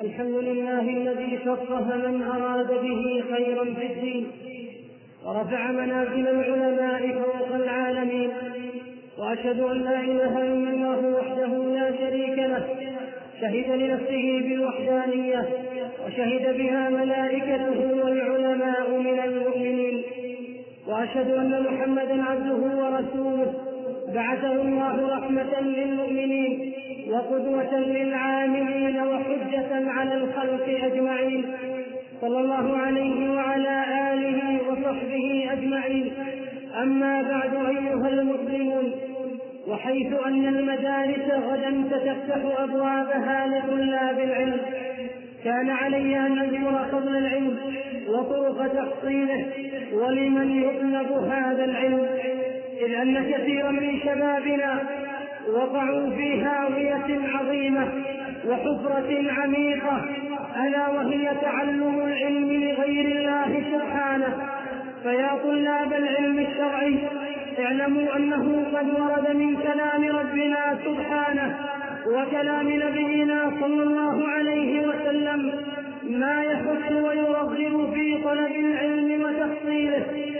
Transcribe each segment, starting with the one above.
الحمد لله الذي فقه من أراد به خيرا في الدين ورفع منازل العلماء فوق العالمين، وأشهد أن لا إله إلا الله وحده لا شريك له، شهد لنفسه بالوحدانية وشهد بها ملائكته والعلماء من المؤمنين، وأشهد أن محمدا عبده ورسوله بعثه الله رحمة للمؤمنين وقدوة للعاملين وحجة على الخلق أجمعين، صلى الله عليه وعلى آله وصحبه أجمعين. أما بعد أيها المسلمون، وحيث أن المدارس غدا ستفتح أبوابها لطلاب العلم، كان علي أن أذكر فضل العلم وطرق تحصيله ولمن يطلب هذا العلم، إذ أن كثيرا من شبابنا وقعوا في هاوية عظيمة وحفرة عميقة، ألا وهي تعلم العلم لغير الله سبحانه. فيا طلاب العلم الشرعي، اعلموا أنه قد ورد من كلام ربنا سبحانه وكلام نبينا صلى الله عليه وسلم ما يحث ويرغب في طلب العلم وتحصيله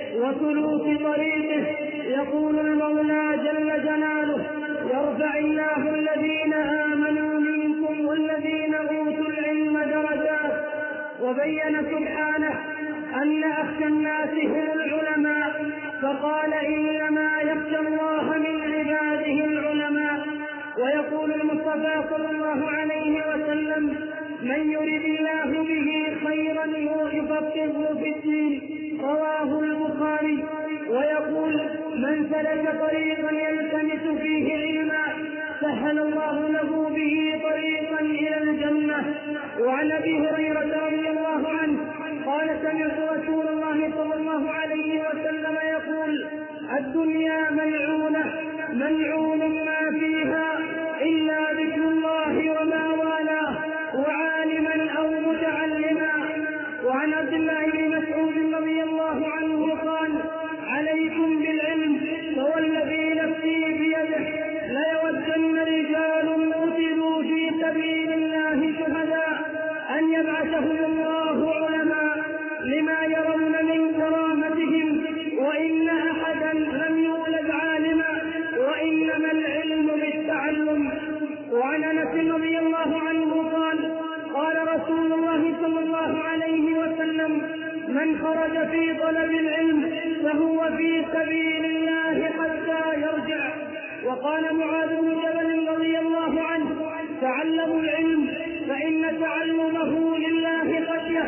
وسلوك طريقه. يقول المولى جل جلاله: يرفع الله الذين آمنوا منكم والذين أوتوا العلم درجات. وبين سبحانه أن أخشى الناس هم العلماء، فقال: إنما يخشى الله من عباده العلماء. ويقول المصطفى صلى الله عليه وسلم: من يرد الله به خيرا يفقهه في الدين، رواه البخاري. ويقول: من سلك طريقا يلتمس فيه علما سهل الله له به طريقا إلى الجنة. وعن أبي هريرة رضي الله عنه قال: سمعت رسول الله صلى الله عليه وسلم يقول: الدنيا ملعونة ملعون ما فيها إلا ذكر الله وما والاه وعالما أو متعلما. وعن عبد الله بن مسعود رضي الله عنه قال: عليكم بالعلم، فوالذي نفسي بيده ليودن رجال قتلوا في سبيل الله شهداء أن يبعثهم الله علماء لما يرون من كرامتهم، وإن أحدا لم يولد عالما، وإنما العلم بالتعلم. وعن أنس رضي الله عنه قال: قال رسول الله صلى الله عليه وسلم: من خرج في طلب العلم فهو في سبيل الله حتى يرجع. وقال معاذ بن جبل رضي الله عنه: تعلموا العلم فإن تعلمه لله خشية،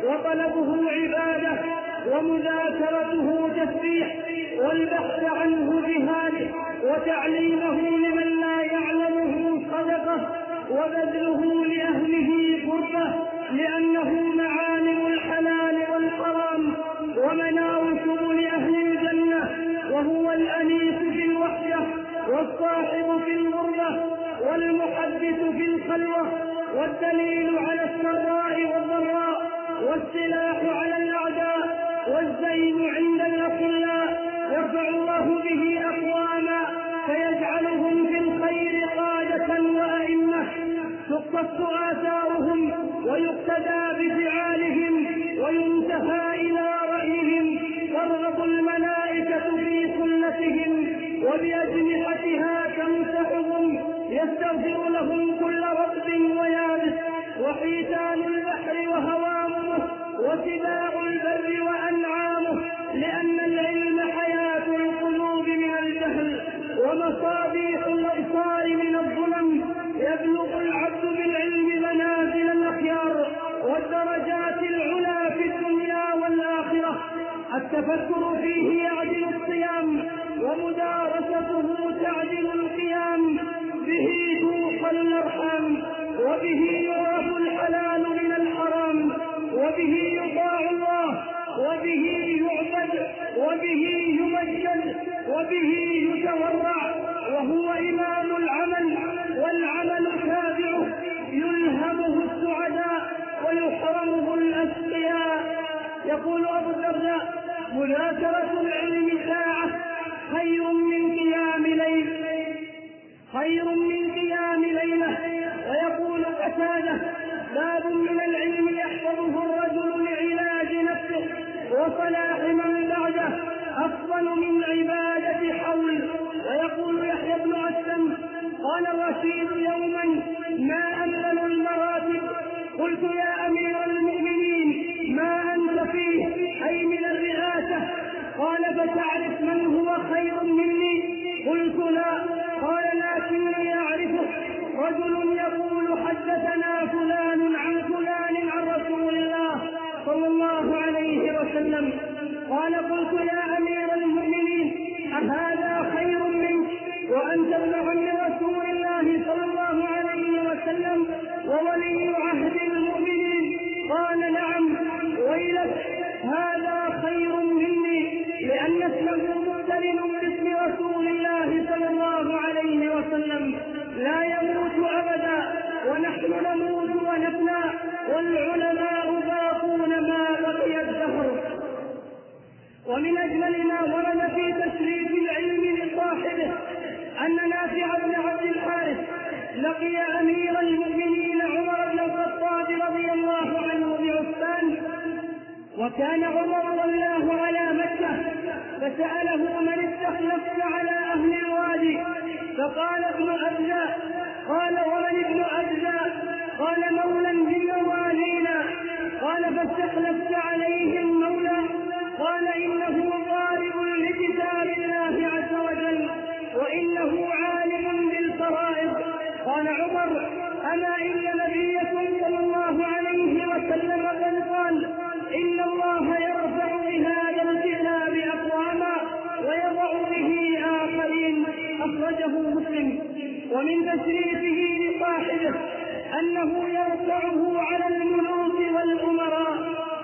وطلبه عبادة، ومذاكرته تسبيح، والبحث عنه جهاد، وتعليمه لمن لا يعلمه صدقة، وبذله لأهله قربة، لأنه معالم الحلال والحرام ومنار سبل أهل الجنة، وهو الأنيس في الوحدة والصاحب في الغربة والمحدث في الخلوة، والدليل على السراء والضراء، والسلاح على الأعداء، والزين عند الأخلاء. يرفع الله به أقواما فيجعلهم في الخير قادة وأئمة، تقتص آثارهم ويقتدى بفعالهم وينتهى إلى رأيهم، ترغب الملائكة في سنتهم وبأجنحتها تمسحهم، يستغفر لهم كل رطب ويابس، وحيتان البحر وهوامه، وسباع البر وأنعامه، لأن العلم حياة القلوب من الجهل ومصابيح الأبصار من الظلم. يبلغ العبد بالعلم منازل الأخيار والدرجات العلى في الدنيا والآخرة. التفكر فيه يعدل الصيام، ومدارسته تعدل القيام. به توصل الأرحام، وبه يعرف الحلال من الحرام، وبه يطاع الله، وبه يعبد، وبه يمجد، وبه يتورع، وهو إمام العمل، والعمل تابعه، يلهمه السعداء ويحرمه الأشقياء. يقول أبو الدرداء: مذاكرة العلم ساعة خير من قيام ليلة. ويقول قتادة: باب قال قلت يا أمير المؤمنين أهذا خير منك وأنت ابن عم رسول الله صلى الله عليه وسلم وولي عهد المؤمنين؟ قال نعم. ويلك هذا خير مني لأن اسمه مقترن باسم رسول الله صلى الله عليه وسلم لا يموت أبدا ونحن نموت ونفنى والعلماء باقون ما بقي الدهر. ومن أجمل ما ورد في تشريف العلم لصاحبه أن نافع بن عبد الحارث لقي أمير المؤمنين عمر بن الخطاب رضي الله عنه بعثمان، وكان عمر والله على مكة، فسأله من استخلفت على أهل الوادي؟ فقال ابن أبزة. قال ومن ابن أبزة؟ قال مولى من موالينا. قال فاستخلفت عليهم مولى؟ قال إنه ضارب لكتاب الله عز وجل وإنه عالم بالفرائض. قال عمر أما إن نبيكم صلى الله عليه وسلم قد قال إن الله يرفع بهذا الكتاب أقواما ويضع به آخرين، أخرجه مسلم. ومن تشريفه لصاحبه أنه يرفعه على الملوك والأمراء.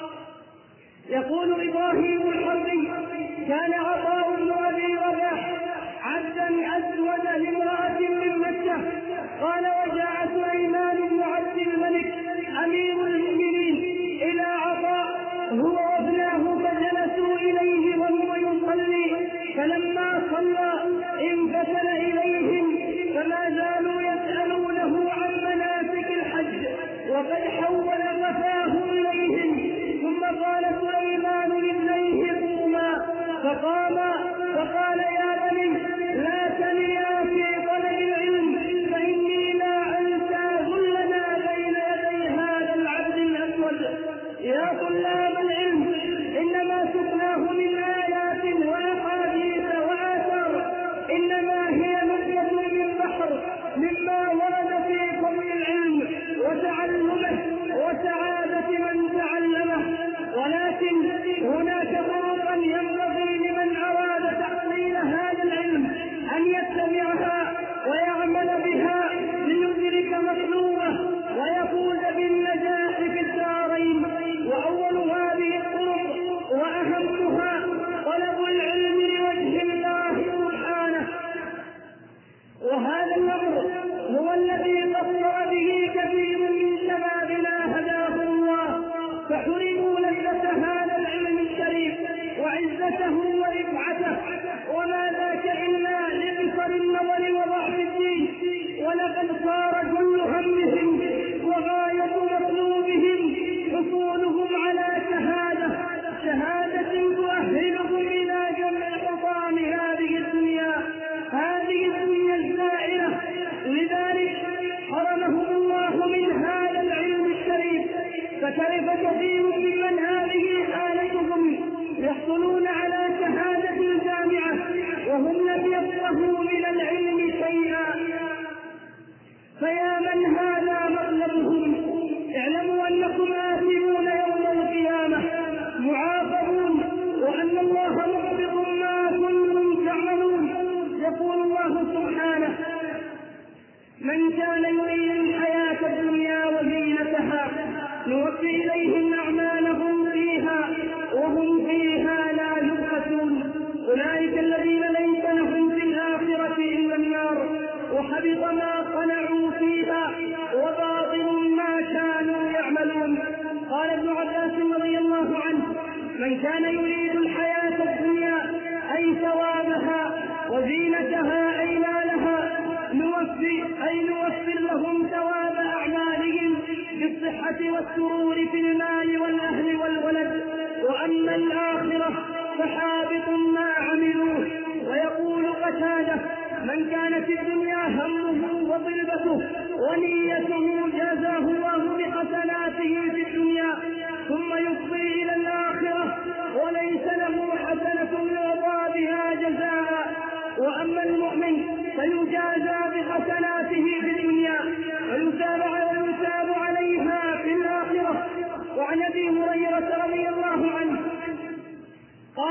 يقول إبراهيم الحربي كان عطاء بن أبي رباح عبدا أسود لامرأة من مكة. قال وجاء سليمان بن عبد الملك أمير المؤمنين إلى عطاء هو وابناه فجلسوا إليه وهو يصلي، فلما صلى انفتل إليهم فما زالوا يسألونه عن مناسك الحج وقد حول غفاه إليهم. ثم قال سليمان لابنيه قوما فقاما فقال يا بني لا تنيا في طلب العلم فإني لا أنسى ذلنا بين يدي هذا العبد الأسود. يا طلاب العلم إنما سقناه من آيات وأحاديث وآثار، إنما هي نبذة من بحر مما ورد في فضل العلم وتعلمه وسعادة من تعلمه، ولكن هناك طرقا ينبغي لمن أراد تحصيل هذا العلم أن يتبعها ويعمل بها ليدرك مطلوبه ويفوز بالنجاح في الدارين. وأول هذه الطرق وأهمها طلب العلم لوجه الله سبحانه، وهذا الأمر هو الذي قصر به كثير من شبابنا هداه الله، فحرموا لذة هذا العلم الشريف وعزته ورفعته، وما ذاك إلا لقصر النظر وضعف الدين. ولقد صار كل همهم وغاية مطلوبهم حصولهم على شهادة تؤهلهم إلى جمع حطام هذه الدنيا الزائلة. لذلك حرمهم الله من هذا العلم الشريف، فكيف كثير ممن هذه حالتهم يحصلون على شهادة جامعة وهم لم يفقهوا من العلم شيئا. فيا من هذا مطلبهم اعلموا أنكم آثمون يوم القيامة معاقبون، وأن الله محبط ما كنتم تعملون. يقول الله سبحانه من كان يريد الحياة الدنيا وزينتها نوفي إليهم أعمالهم فيها وهم فيها لا يبخسون. أولئك الذين ليس لهم في الآخرة إلا النار وحبط ما صنعوا فيها وباطل ما كانوا يعملون. قال ابن عباس رضي الله عنه من كان يريد الحياة الدنيا أي ثوابها وزينتها أي مالها نوفي لهم ثواب أعمالهم بالصحة والسرور في المال والأهل والولد، وأما الآخرة فحابط ما عملوه. ويقول قتادة من كانت الدنيا همه وطلبته ونيته جازاه الله بحسناته في الدنيا ثم يفضي إلى الآخرة وليس له حسنة يعطى بها جزاء. وأما المؤمن فيجازى بحسناته في الدنيا ويثاب عليها في الآخرة. وعن أبي هريرة رضي الله عنه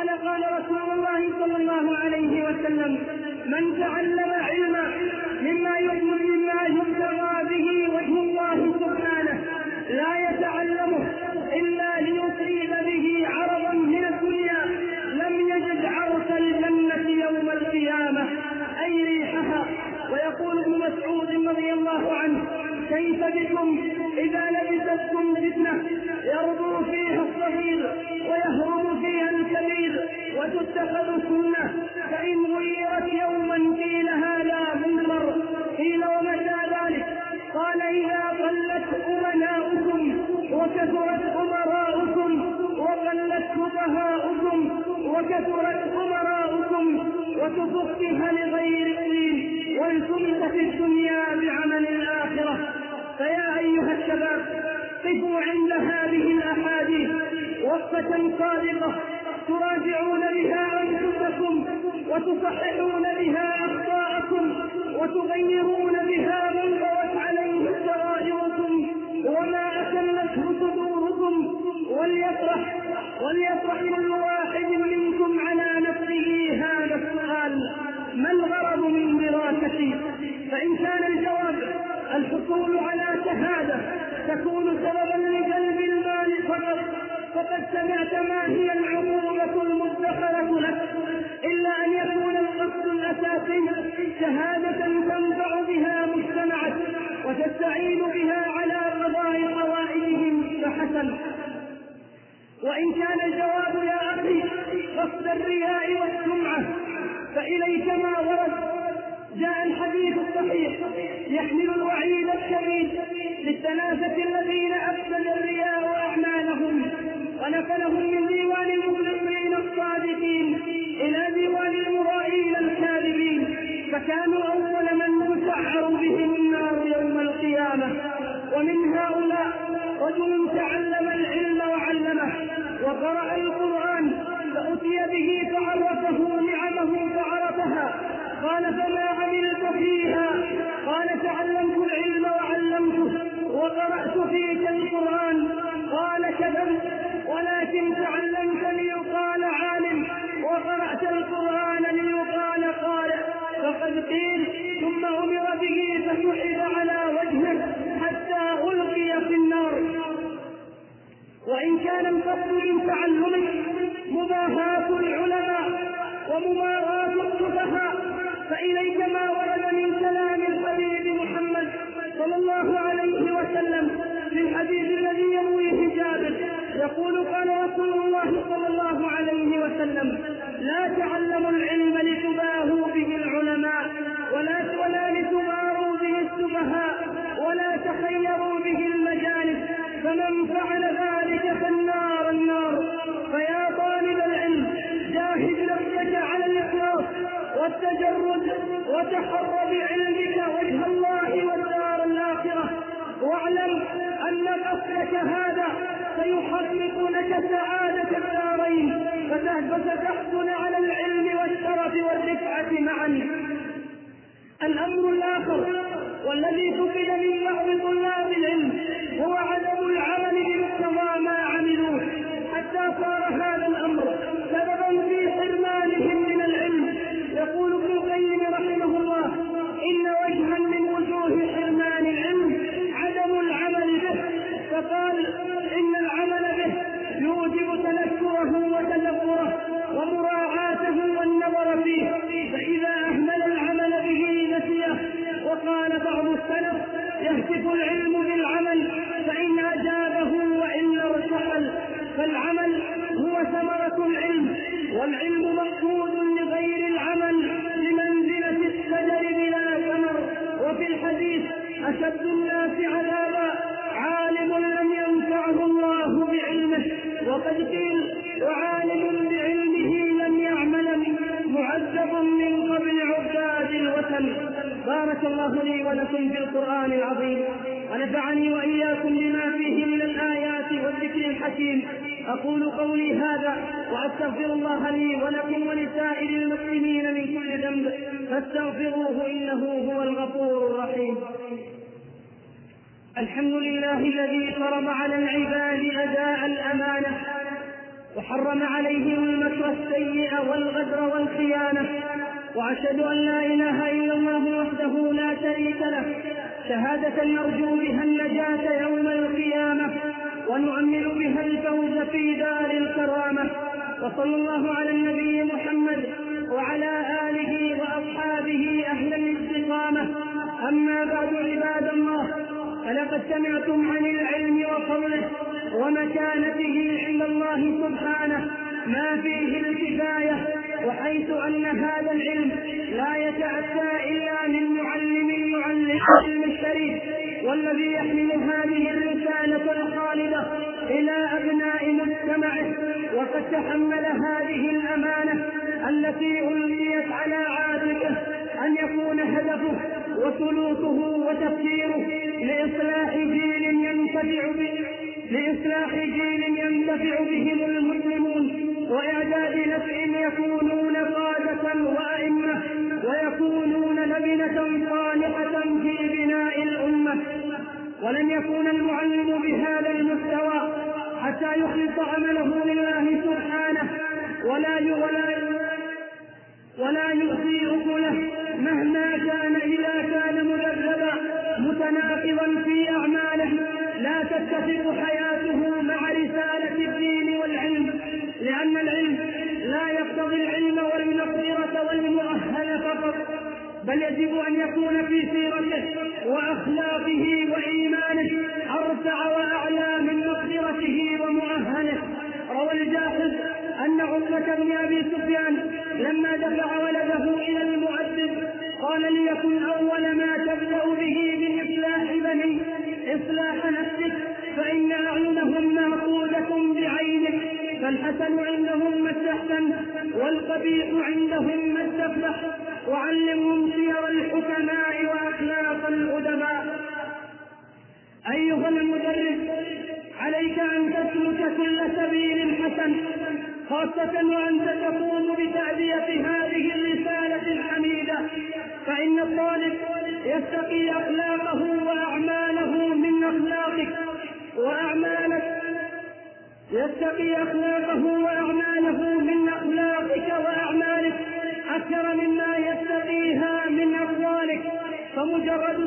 من تعلم علما مما يبتغى به وجه الله سبحانه لا يتعلمه إلا ليصيب به عرضا من الدنيا لم يجد عرس الجنة يوم القيامة أي ريحها. ويقول ابن مسعود رضي الله عنه: كيف بكم إذا لبستكم فتنة يربو فيها الصغير ويهرب فيها الكبير وتتخذ سنة، فإن غيرت يوما قيل هذا منكر، قيل ومتى ذلك؟ قال: إذا قلت أمناؤكم وكثرت أمراؤكم وقلت فقهاؤكم وكثرت أمراؤكم وتفقها لغير الدين والتمست الدنيا بعمل الآخرة. فيا أيها الشباب، قفوا عند هذه الأحاديث وقفة صادقة تراجعون بها أنفسكم وتصححون بها أخطاءكم وتغيرون بها من طوت عليه سرائركم وما أكلته صدوركم. وليطرح كل واحد منكم على نفسه هذا السؤال: ما الغرض من دراستي؟ فإن كان الجواب الحصول على شهادة تكون سببا لجلب المال فقد سمعت ما هي العقوبة المدخرة لك، إلا أن يكون القصد الأساسي شهادة تنفع بها مجتمعك وتستعين بها على قضاء حوائجهم فحسن. وإن كان الجواب يا أخي قصد الرياء والسمعة فإليك ما ورد. جاء الحديث الصحيح يحمل الوعيد الشديد للثلاثة الذين أفسد الرياء أعمالهم ونقلهم من ديوان المخلصين الصادقين إلى ديوان المرائين الكاذبين، فكانوا أول من تسعر بهم النار يوم القيامة. ومن هؤلاء رجل تعلم العلم وعلمه وقرأ القرآن فأتي به فعرفه نعمه فعرفها، قال: فما عملت فيها؟ قال: تعلمت العلم وعلمته وقرأت فيك القرآن. قال: كذبت، ولكن تعلمت ليقال عالم وقرأت القرآن ليقال قارئ. فقد قيل: ثم أمر به فسحب على وجهه حتى ألقي في النار. وإن كان القصد من تعلمك مباهاة العلماء ومماراة السفهاء فإليك ما ورد من كلام الحبيب محمد صلى الله عليه وسلم في الحديث الذي يرويه جابر يقول: قال رسول الله صلى الله عليه وسلم: لا تعلموا العلم لتباهوا به العلماء ولا لتماروا به السفهاء ولا تخيروا به المجالس، فمن فعل ذلك فالنار النار. فيا طالب العلم، جاهد نفسك على الإخلاص والتجرد وتحر بعلمك وجه الله والدار الآخرة، واعلم أن قصدك هذا سيحقق لك سعادة الدارين فتحصل على العلم والشرف والرفعة معا. الأمر الآخر والذي فقد من بعض طلاب العلم هو عدم العمل بمقتضى ما عملوه، حتى صار هذا الأمر سببا في حرمانهم من العلم. يقول ابن القيم رحمه الله: إن وجها من وجوه حرمان العلم عدم العمل به، فقال: إن العمل به يوجب تذكره وتدبره ومراعاته والنظر فيه، فإذا أهمل العمل به نسيه. وقال بعض السلف: يهتف العلم بالعمل فإن أجابه وإلا ارتحل. فالعمل هو ثمرة العلم، والعلم مقصود لغير العمل لمنزلة الشجر بلا ثمر. وفي الحديث: أشد الناس عذابا عالم لم ينفعه الله بعلمه. وقد قيل: وعالم بعلمه لم يعمل معذب من قبل عباد الوثن. بارك الله لي ولكم في القرآن العظيم، ونفعني وإياكم بما فيه من الآيات والذكر الحكيم. أقول قولي هذا وأستغفر الله لي ولكم ولسائر المسلمين من كل ذنب فاستغفروه إنه هو الغفور الرحيم. الحمد لله الذي فرض على العباد أداء الأمانة وحرم عليهم المكر السيء والغدر والخيانة، وأشهد أن لا إله إلا الله وحده لا شريك له شهادة نرجو بها النجاة يوم القيامة ونؤمل بها الفوز في دار الكرامة. وصلى الله على النبي محمد وعلى آله وأصحابه أهل الاستقامة. أما بعد عباد الله، فلقد سمعتم عن العلم وفضله ومكانته عند الله سبحانه ما فيه الكفاية، وحيث أن هذا العلم لا يتأتى إلا من معلم يعلم العلم الشريف، والذي يحمل هذه الرسالة الخالدة إلى أبناء مجتمعه، وقد تحمل هذه الأمانة التي ألقيت على عاتقه أن يكون هدفه وسلوكه وتفكيره لإصلاح جيل ينتفع بهم المسلمون، وإعداد نفع يكونون قادة وأئمة ويكونون لبنة صالحة في بناء الأمة. ولن يكون المعلم بهذا المستوى حتى يخلص عمله لله سبحانه ولا يؤذي أكله مهما كان، إذا كان مذبذبا متناقضا في أعماله لا تتفق حياته مع رسالة الدين والعلم، لأن العلم لا يقتضي العلم والمقدرة والمؤهل فقط، بل يجب أن يكون في سيرته وأخلاقه وإيمانه أرفع وأعلى من مقدرته ومؤهله. روى الجاحظ أن عقبة بن أبي سفيان لما دفع ولده إلى المؤدب قال: ليكن أول ما تبدأ به من إصلاح نفسك، فإن أعينهم مأخوذة بعينك، فالحسن عندهم ما استحسن والقبيح عندهم ما استفلح، وعلمهم سير الحكماء وأخلاق الأدباء. أيها المدرس، عليك أن تسلك كل سبيل حسن، خاصة وأنت تقوم بتأدية هذه الرسالة الحميدة، فإن الطالب يستقي أخلاقه وأعماله من أخلاقك، وأعمالك أكثر مما يستقيها من أقوالك، فمجرد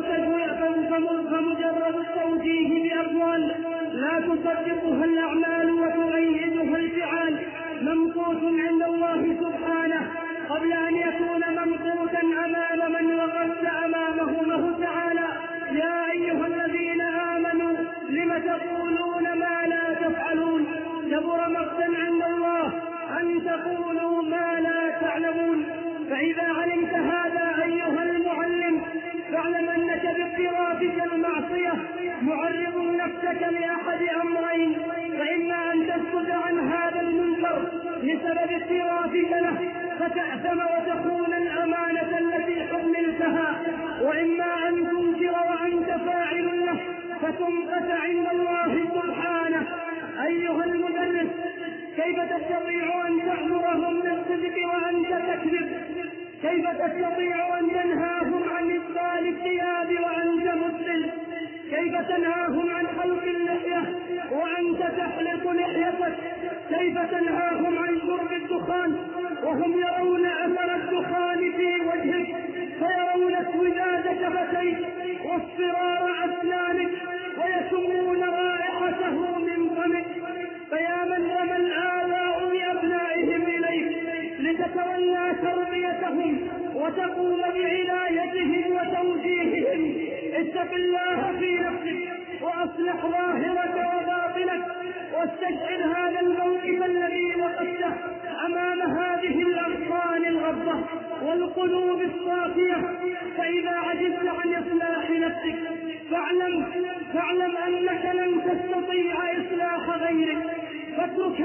التوجيه بأقوال لا تصدقها الأعمال وتؤيدها الفعال ممقوت عند الله سبحانه قبل أن يكون ممقوتا أمام من وقفت أمامه تعالى: يا أيها الذين آمنوا لم تقولون ما لا تفعلون، كبر مقتا عند الله أن تقولوا ما لا تعلمون. فإذا علمت هذا أيها المعلم، فاعلم أنك باقترافك المعصية معرض نفسك لأحد أمرين: فإما أن تسكت عن هذا المنكر بسبب اقترافك له فتأثم وتخون الأمانة التي حملتها، وإما أن تنكر وأنت فاعل له فتمقت عند الله سبحانه. أيها المدرس، كيف تستطيع أن تأمرهم بالصدق وأنت تكذب؟ كيف تستطيع أن تنهاهم عن إبطال الثياب وأنت مبطل؟ كيف تنهاهم عن حلق اللحية وأنت تحلق لحيتك؟ كيف تنهاهم عن شرب الدخان وهم يرون أثر الدخان في وجهك، فيرون اسوداد شفتيك واصفرار أسنانك ويشمون رائحته من فمك؟ فيا من رمى الآباء بأبنائهم إليك لتتولى تربيتهم وتقوم بعنايتهم وتوجيههم، اتق الله في نفسك وأصلح ظاهرك وباطنك، واستشعر هذا الموقف الذي وقفته أمام هذه الأغصان الغضة والقلوب الصافية. فإذا عجزت عن إصلاح نفسك فاعلم أنك لن تستطيع إصلاح غيرك، فاترك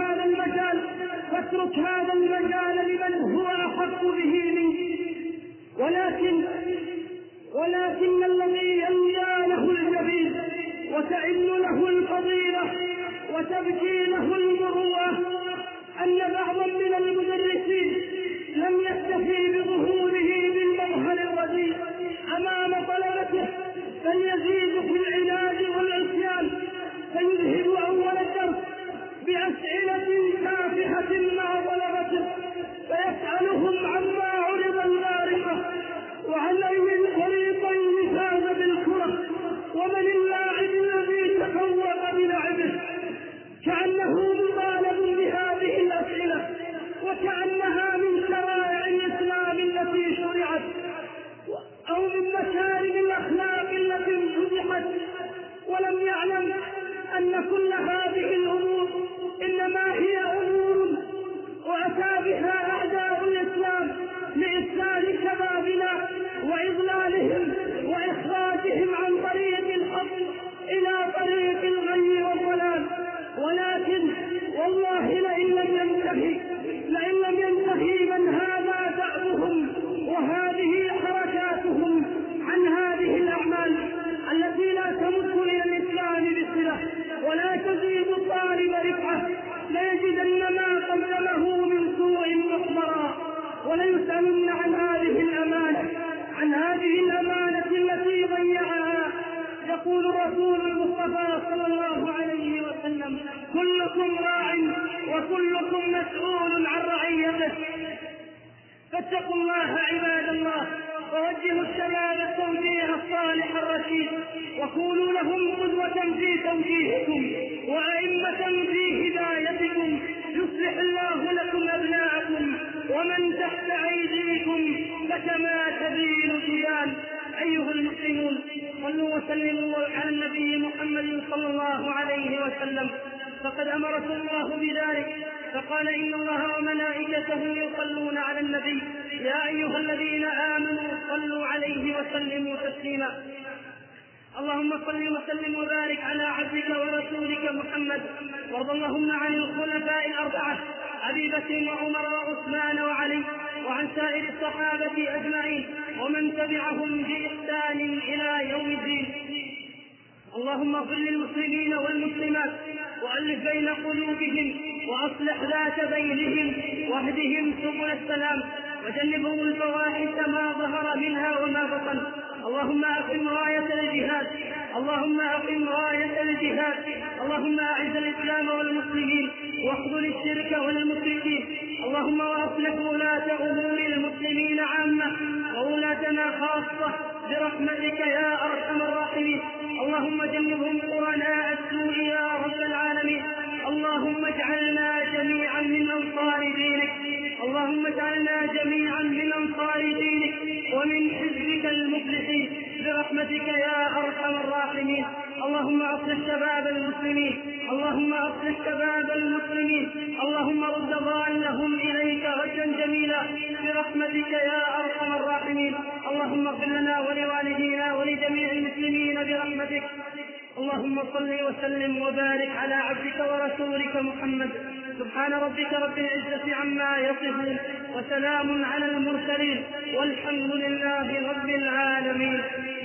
هذا المجال لمن هو أحق به منك. ولكن الذي ينجى له الجبين وتئن له الفضيلة وتبكي له المروءة أن بعضا من المدرسين لم يكتفي بظهوره بالمظهر الرديء أمام طلبته، بل يزيد في العناد والعصيان، فيذهب أول الدرس بأسئلة تافهة مع طلبته، فيسألهم عما عرض الله وكلكم مسؤول عن رعيته. فاتقوا الله عباد الله، ووجهوا الشباب التوجيه الصالح الرشيد، وكونوا لهم قدوة في توجيهكم وأئمة في هدايتكم. يصلح الله لكم أبناءكم ومن تحت أيديكم فكما تبين الجبال. أيها المسلمون، صلوا وسلموا على النبي محمد صلى الله عليه وسلم، فقد أمركم الله بذلك، فقال: إن الله وملائكته يصلون على النبي يا أيها الذين آمنوا صلوا عليه وسلموا تسليما. اللهم صل وسلم وبارك على عبدك ورسولك محمد، وارض اللهم عن الخلفاء الأربعة أبي بكر وعمر وعثمان وعلي، وعن سائر الصحابة أجمعين ومن تبعهم بإحسان إلى يوم الدين. اللهم اغفر للمسلمين والمسلمات وألف بين قلوبهم وأصلح ذات بينهم واهدهم سبل السلام وجنبهم الفواحش ما ظهر منها وما بطن. اللهم أقم راية الجهاد، اللهم أقم راية الجهاد، اللهم أعز الإسلام والمسلمين واخذل الشرك والمشركين. اللهم وأصلح ولاة أمور المسلمين عامة وولاتنا خاصة برحمتك يا أرحم الراحمين. اللهم جنبهم قرناء السوء يا رب العالمين. اللهم اجعلنا جميعا من أنصار دينك، اللهم اجعلنا جميعا من أنصار دينك ومن حزبك المفلحين برحمتك يا أرحم الراحمين. اللهم أصلح شباب المسلمين، اللهم أصلح شباب المسلمين، اللهم رد ضالهم إليك ردا جميلا برحمتك يا أرحم الراحمين. اللهم اغفر لنا ولوالدينا ولجميع المسلمين برحمتك. اللهم صل وسلم وبارك على عبدك ورسولك محمد. سبحان ربك رب العزة عما يصفون، وسلام على المرسلين، والحمد لله رب العالمين.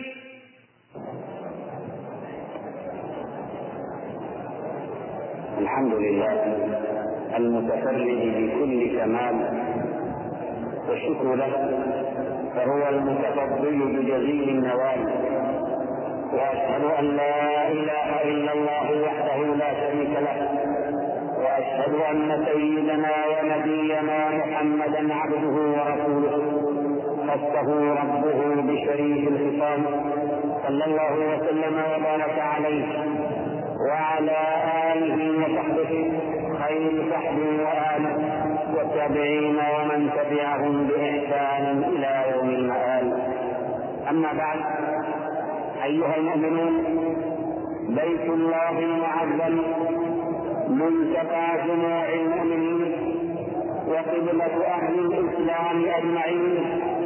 الحمد لله المتفرد بكل كمال، والشكر له، فهو المتفضل بجزيل النوال. وأشهد أن لا إله إلا الله وحده لا شريك له، وأشهد أن سيدنا ونبينا محمدا عبده ورسوله، خصه ربه بشريف الخصام، صلى الله وسلم وبارك عليه وعلى آله وصحبه خير صحبه وآله والتابعين ومن تبعهم بإحسان إلى يوم المآل. أما بعد، أيها المؤمنون، بيت الله المعظم ملتقى جموع المؤمنين وقبلة أهل الإسلام أجمعين،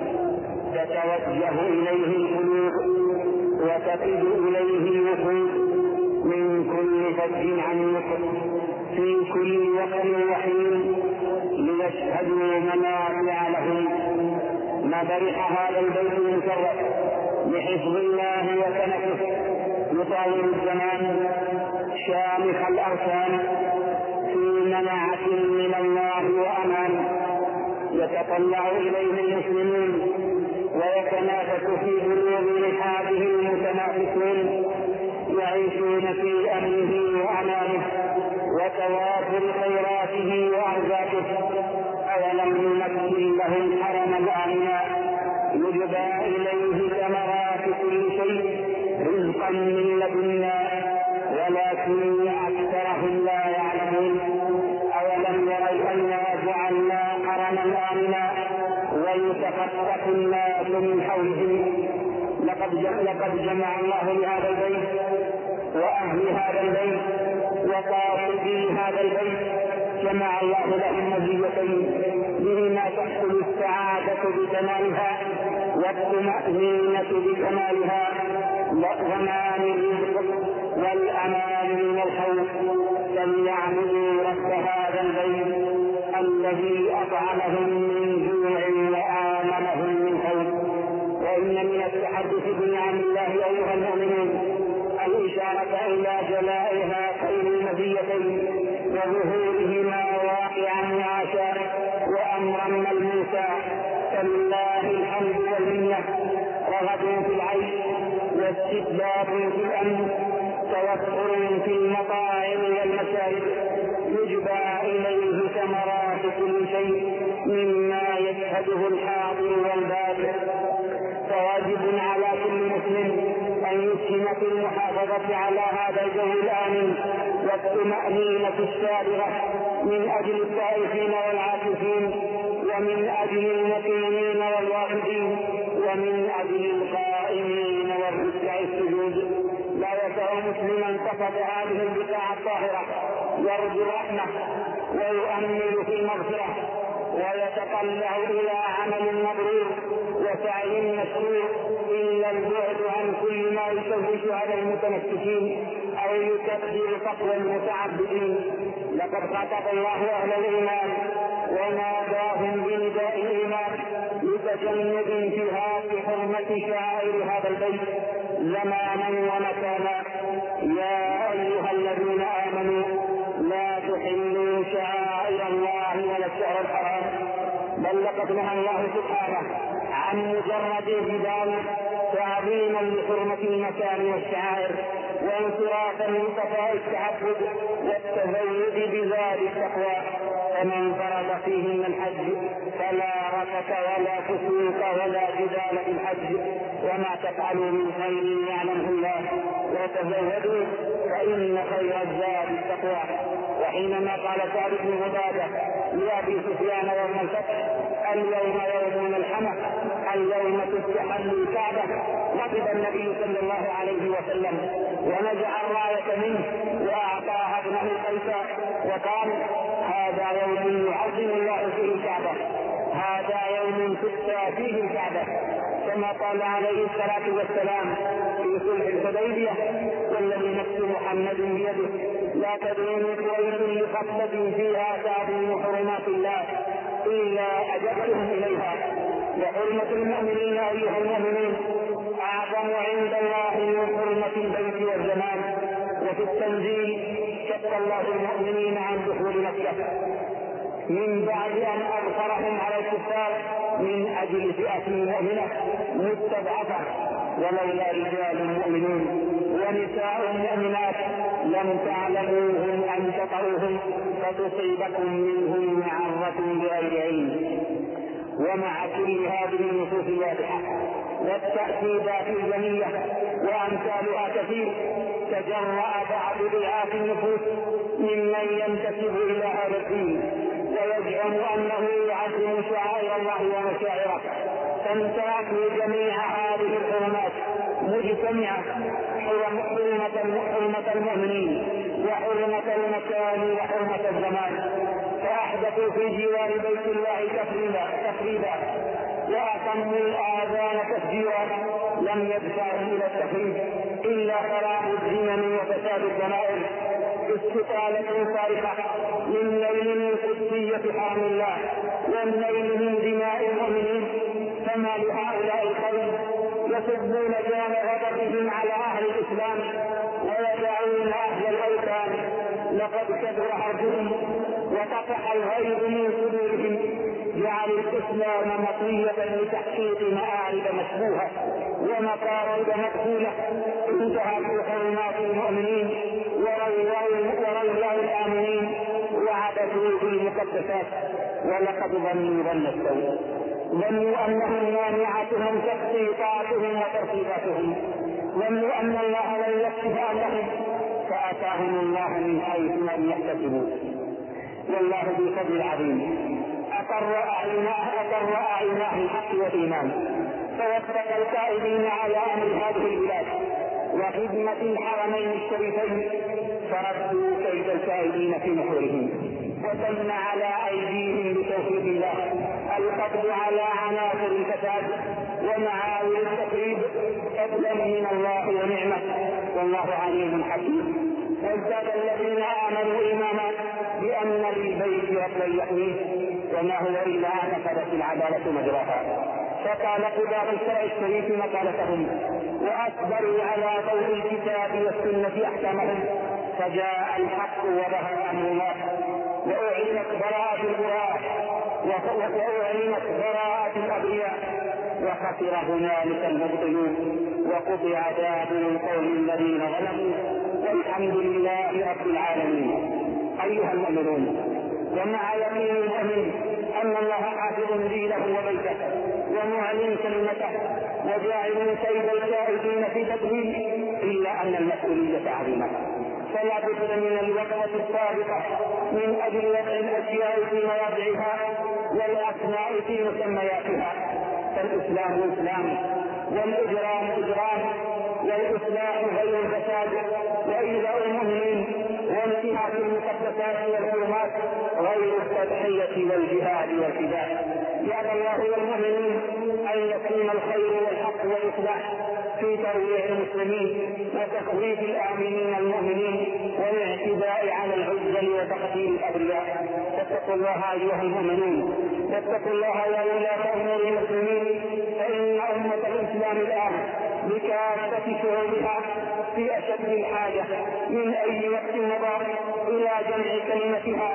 تتوجه إليه القلوب وتقف إليه الوفود من كل فج عميق في كل وقت وحين، ليشهدوا منافع لهم. ما برح هذا البيت المشرف بحفظ الله وسنته، يطاول الزمان شامخ الأركان في منعة من الله وأمان، يتطلع إليه المسلمون ويتنافس في بلوغ رحابه المتنافسون، يعيشون في أمنه وأمانه وتوافر خيراته وأرزاقه. أولم نمكن لهم حرما آمنا يجبى إليه ثمرات كل شيء رزقا من لدنا ولكن أكثرهم لا يعلمون. أولم يروا أنا جعلنا حرما آمنا ويتخطف الناس من حولهم. لقد جمع الله لهذا البيت وأهل هذا البيت وقاصدي هذا البيت، جمع الله لهم مزيتين بهما تحصل السعادة بكمالها والطمأنينة بكمالها، وضمان الرزق والأمان من الخوف. فليعبدوا رب هذا البيت الذي أطعمهم من جوع وآمنهم من خوف. وإن من التحدث بنعم الله أيها المؤمنون الإشارة إلى جلائها خير المزيتين وظهورهما واقعا معاشا وأمرا ملموسا. فلله الحمد والمنة، رغد في العيش واستتباب في الأمن، توفر في المطاعم والمشارب، يجبى إليه يشهده الحاضر والبادر. فواجب على كل مسلم أن يسهم في المحافظة على هذا الجو الآمن والطمأنينة السابغة من أجل الطائفين والعاكفين، ومن أجل المقيمين والواقفين، ومن أجل القائمين والركع السجود. لا يسع مسلما فقد هذه البقاع الطاهرة يرجو الرحمة ويؤمل في المغفرة ويتطلع إلى عمل مبرور وسعي مشروع إلا البعد عن كل ما يشوش على المتمسكين أو يكبر تقوى المتعبدين. لقد خاطب الله أهل الإيمان وناداهم بنداء الإيمان لتجنب انتهاك حرمة شعائر هذا البيت زمانا ومكانا. يا أيها الذين آمنوا لا تحلوا شعائر الله ولا الشهر الحرام، بل لقد نهى الله سبحانه عن مجرد الجدال تعظيما لحرمة المكان والشعائر وانصرافا من صفاء التعبد والتزود بزاد التقوى. فمن فرض فيهن الحج فلا رفث ولا فسوق ولا جدال في الحج، وما تفعلوا من خير يعلمه الله، وتزودوا فإن خير الزاد التقوى. وحينما قال سعد بن عبادة لأبي سفيان يوم الفتح اليوم يوم الملحمة، اليوم تستحل الكعبة، غضب النبي صلى الله عليه وسلم ونزع الراية منه وأعطاها ابنه قيصر وقال هذا يوم يعظم الله فيه الكعبة، هذا يوم تؤتى فيه الكعبة، كما قال عليه الصلاة والسلام في صلح الحديبية والذي نفس محمد بيده لا تدعوني قريش لخطبة فيها تعظيم حرمات الله إلا أجبتهم إليها. وحرمة المؤمنين أيها المؤمنين أعظم عند الله من حرمة البيت والزمان. وفي التنزيل شق الله المؤمنين عن دخول مكة من بعد أن أظهرهم على الكفار من أجل فئة مؤمنة مستضعفة، ولولا رجال مؤمنون ونساء مؤمنات لم تعلموهم أن تطعوهم فتصيبكم منهم معرة بغير علم. ومع كل هذه النصوص الواضحة والتأكيدات الجميلة وأمثالها كثير، تجرأ بعض ضعاف النفوس ممن ينتسب إلى هذا الدين ويزعم أنه يعظم شعائر الله ومشاعره، فانتهكوا جميع هذه الحرمات مجتمعة، حرمة المؤمنين وحرمة المكان وحرمة الزمان، فأحدثوا في جوار بيت الله تخريبا وأتموا الآذان تفجيرا لم يدفعوا إلى التخريب إلا خراب الزمن وفساد الضمائر، استطالة صارخة من نيل من قدسية حرم الله والنيل من دماء المؤمنين. فما لهؤلاء القوم يصبون جان غضبهم على أهل الإسلام ويدعون أهل الأوثان. لقد كبر حربهم وطفح الغيظ من صدورهم، جعلوا الإسلام مطوية لتحقيق مآرب مشبوهة ومطارد مقبولة انتهكوا حرمات المؤمنين وروا الآمنين وعبثوا في المقدسات. ولقد ظنوا ظن السوء، ظنوا أنهم مانعتهم تخطيطاتهم وترتيباتهم، ظنوا أن الله لن يكشف عنهم فأتاهم الله من حيث لم يحتسبوا. والله بالفضل العظيم أقر أعيناه الحق والإيمان، فوفق القائدين على أمر هذه البلاد وخدمة الحرمين الشريفين، فردوا كيد الكائدين في نحورهم، وتم على أيديهم بتوفيق الله القبض على عناصر الفساد ومعاول التخريب فضلا من الله ونعمه، والله عليم حكيم. وازداد الذين آمنوا إيمانا بأن للبيت ربا يحميه وما هو إلا أن نفذت العدالة مجراها، فقال قضاة الشرع الشريف مقالتهم وأكبروا على ضوء الكتاب والسنة أحكامهم، فجاء الحق وظهر أمر الله وأعلنت براءة البراء وأعلنت براءة الأبرياء، وخسر هنالك المبطلون وقطع دابر القوم الذين ظلموا، والحمد لله رب العالمين. أيها المؤمنون، ومع يقين المؤمن أن الله حافظ دينه وبيته ومعلن كلمته وجاعل كيد الكائدين في تدبير، إلا أن المسؤولية عظيمة، فلا بد من الوقفة الصادقة من أجل وضع الأشياء في مواضعها والأسماء في مسمياتها. فالإسلام إسلام، والإجرام إجرام، والإصلاح غير الفساد، وإيذاء المؤمنين وانتهاك المقدسات والحرمات غير التضحية والجهاد والفداء. يأبى الله والمؤمنين أن يكون الخير والحق والإصلاح في ترويع المسلمين وتخويف الآمنين المؤمنين والاعتداء على العزل وتقتيل الأبرياء. فاتقوا الله أيها المؤمنون، واتقوا الله يا ولاة أمور المسلمين، فإن أمة الإسلام الآن بكافة شعوبها في أشد الحاجة من أي وقت مضى إلى جمع كلمتها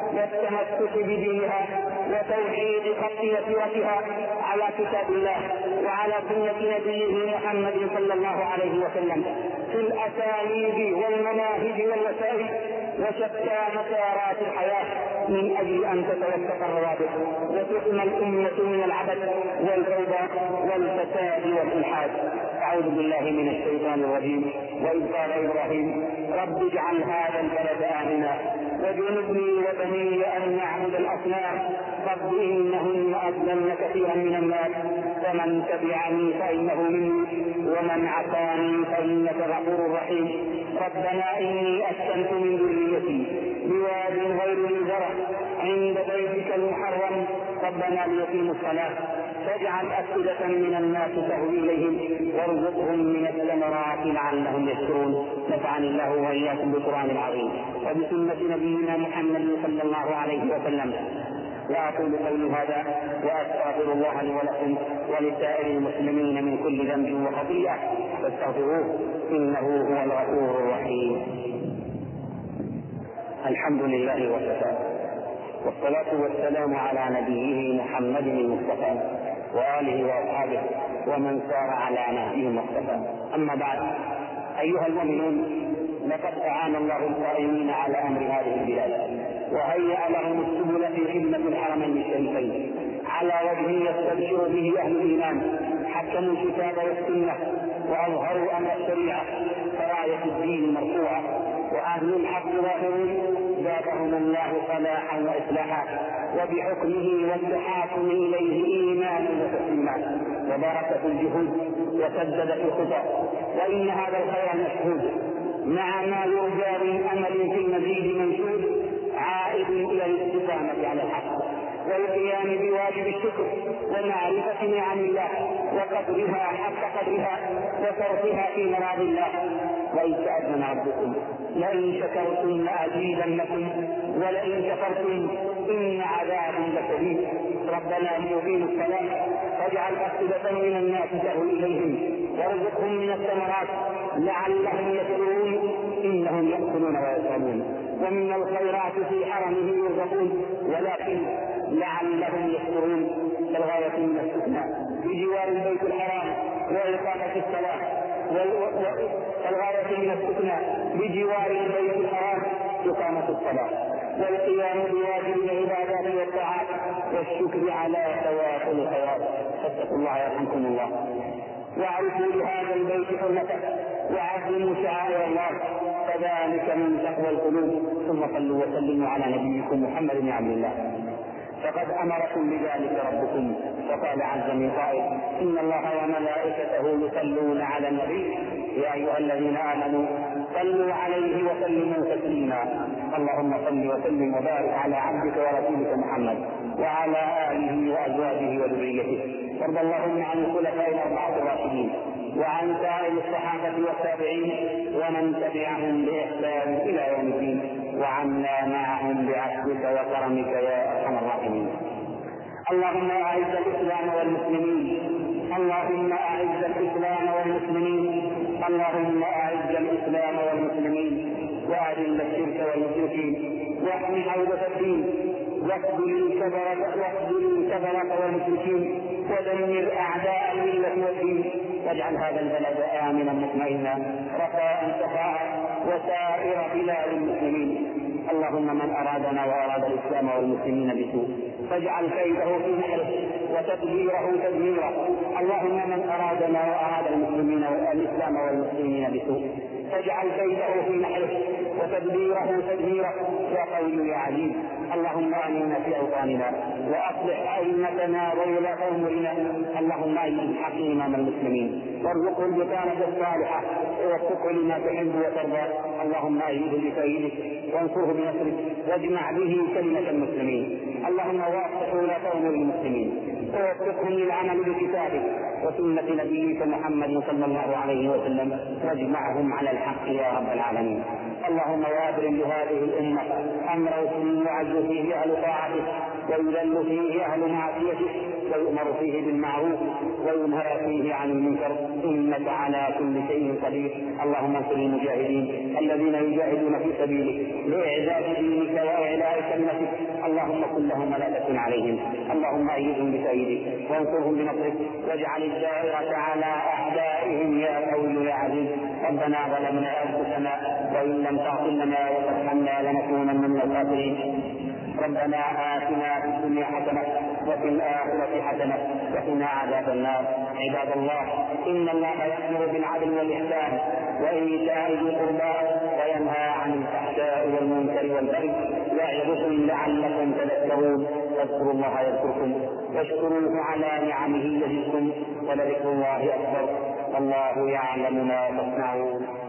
والتمسك بدينها وتوحيد خط يسيرتها على كتاب الله وعلى سنة نبيه محمد صلى الله عليه وسلم في الأساليب والمناهج والوسائل وشتى مسارات الحياة، من أجل أن تتوثق الروابط وتحمى الأمة من العبث والفوضى والفساد والإلحاد. أعوذ بالله من الشيطان الرجيم. وإذ قال إبراهيم رب اجعل هذا البلد آمنا واجنبني وبني أن نعبد الأصنام رب إنهن أضللن كثيرا من الناس فمن تبعني فإنه مني ومن عصاني فإنك غفور رحيم. ربنا إني أسكنت من ذريتي بواد غير ذي زرع عند بيتك المحرم ربنا ليقيموا الصلاة فاجعل أفئدة من الناس تهوي إليهم وارزقهم من الثمرات لعلهم يشكرون. نفعني الله وإياكم بالقرآن العظيم وبسنة نبينا محمد صلى الله عليه وسلم. وأقول قولي هذا وأستغفر الله لي ولكم ولسائر المسلمين من كل ذنب وخطيئة فاستغفروه إنه هو الغفور الرحيم. الحمد لله وكفى، والصلاة والسلام على نبيه محمد المصطفى وآله وأصحابه ومن سار على نهجهم واقتفى. أما بعد، أيها المؤمنون، لقد أعان الله القائمين على أمر هذه البلاد وهيأ لهم السبل في خدمة الحرمين الشريفين على وجه يستبشر به أهل الإيمان. حكموا الكتاب والسنة وأظهروا أمر الشريعة فراية الدين مرفوعة، وأهل الحق ظاهرون زادهم الله صلاحا وإصلاحا وبحكمه والتحاكم إليه إيمانا وتسليما وبركة الجهود وسددت الخطى. وإن هذا الخير المشهود مع ما يرجى من أمل في المزيد منشود عائد إلى الاستقامة على الحق والقيام بواجب الشكر ومعرفة نعم الله وقدرها حق قدرها وصرفها في مراد الله. وإذ تأذن ربكم لئن شكرتم لأزيدنكم ولئن كفرتم إن عذابي لشديد. ربنا ليقيموا الصلاة فاجعل أفئدة من الناس تهوي إليهم وارزقهم من الثمرات لعلهم يشكرون إنهم يأكلون ويشربون ومن الخيرات في حرمه يرزقون ولكن لعلهم يشكرون. فالغاية من الاستثناء بجوار البيت الحرام وإقامة الصلاة والغاية من الاستثناء بجوار البيت الحرام إقامة الصلاة والقيام بواجب العبادات والطاعات والشكر على توافل الخيرات. فاتقوا الله يرحمكم الله واعرفوا لهذا البيت حرمته وعظموا شعائر الله فذلك من تقوى القلوب. ثم صلوا وسلموا على نبيكم محمد بن عبد الله فقد أمركم بذلك ربكم وقال عز من قائل إن الله وملائكته يصلون على النبي يا أيها الذين آمنوا صلوا عليه وسلموا تسليما. اللهم صل وسلم وبارك على عبدك ورسولك محمد وعلى آله وأزواجه وذريته. وارض اللهم عن الخلفاء الأربعة الراشدين وعن سائر الصحابة والتابعين ومن تبعهم بإحسان إلى يوم الدين وعنا معهم بعفوك وكرمك يا أرحم الراحمين. اللهم أعز الإسلام والمسلمين، اللهم أعز الإسلام والمسلمين، اللهم أعز الإسلام والمسلمين وأذل الشرك والمشركين واحمي حوزة الدين واخذل الكفرة والمشركين ودمر أعداء الملة والدين واجعل هذا البلد آمنا مطمئنا رخاء سخاء وسائر بلاد المسلمين. اللهم من أرادنا وأراد الإسلام والمسلمين بسوء فاجعل كيده في نحره وتدبيره تدميرا. اللهم من أرادنا وأراد المسلمين والإسلام والمسلمين بسوء فاجعل كيده في نحره وتدبيره تدميرا يا قوي يا عزيز. اللهم آمنا في أوطاننا وأصلح أئمتنا وولاة أمورنا. اللهم أيد الحق إمام المسلمين وارزقه البطانة الصالحة ووفقه لما تحب وترضى. اللهم أيده بتأييدك وانصره بنصرك واجمع به كلمة المسلمين. اللهم وفق ولاة أمور المسلمين ووفقهم للعمل بكتابك وسنة نبيك محمد صلى الله عليه وسلم واجمعهم على الحق يا رب العالمين. اللهم وابرم لهذه الأمة أمر يعز فيه أهل طاعتك ويذل فيه أهل معصيتك ويؤمر فيه بالمعروف وينهى فيه عن المنكر إنك على كل شيء قدير. اللهم انصر المجاهدين الذين يجاهدون في سبيلك لإعزاز دينك وإعلاء كلمتك. اللهم كن لهم ولا تكن عليهم. اللهم أيدهم بتأييدك وانصرهم بنصرك واجعل الدائرة على أعدائهم يا قوي يا عزيز. ربنا ظلمنا أنفسنا وإن لم تغفر لنا وترحمنا لنكونن من الخاسرين. ربنا آتنا في الدنيا حسنة وفي الآخرة حسنة وقنا عذاب النار. عباد الله إن الله يأمر بالعدل والإحسان وإيتاء ذي القربى وينهى عن الفحشاء والمنكر والبغي يعظكم لعلكم تذكرون. اذكروا الله يذكركم واشكروه على نعمه يزدكم ولذكر الله أكبر. والله يعلم ما تصنعون.